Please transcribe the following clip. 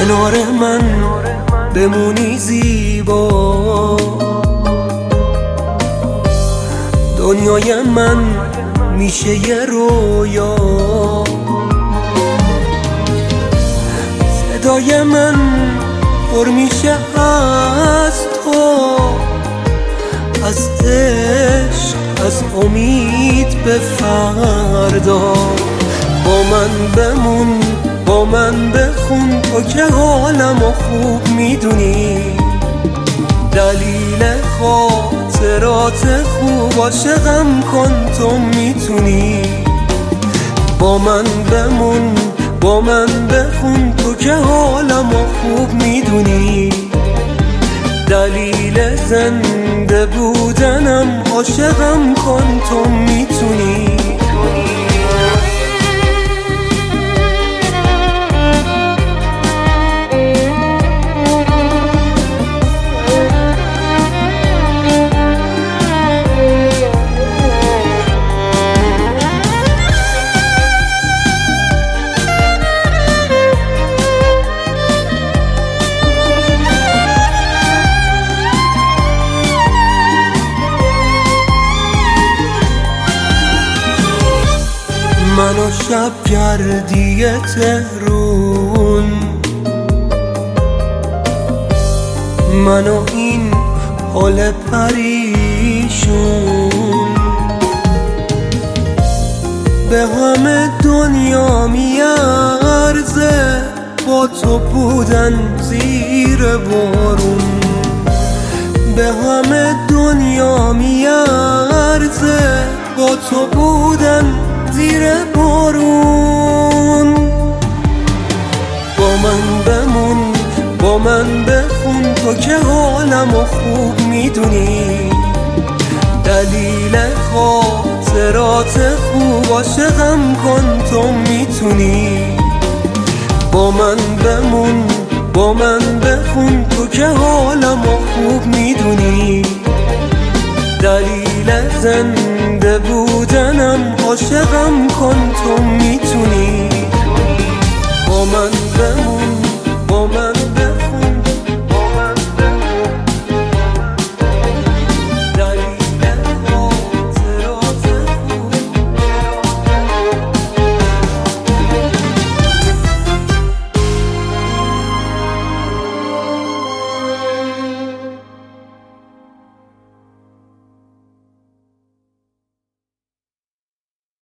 کنار من بمونی زیبا. دنیای من میشه یه رویا، صدای من پر میشه از تو، از عشق، از امید به فردا. با من بمون، با من بخون، تو که حالمو خوب میدونی. دلیل خاطرات خوب عاشقم کن تو میتونی. با من بمون، با من بخون، تو که حالمو خوب میدونی. دلیل زنده بودنم عاشقم کن تو میتونی. من و شبگردی تهرون، من و این حال پریشون، به همه دنیا میارزه با تو بودن زیر بارون. به همه دنیا میارزه با تو بودن زیر بارون. با من بمون، با من بخون، تو که حالمو خوب میدونی. دلیل خاطرات خوب عاشقم کن تو میتونی. با من بمون، با من بخون، تو که حالمو خوب میدونی. دلیل زنده بودنم عاشقم کن تو میتونی.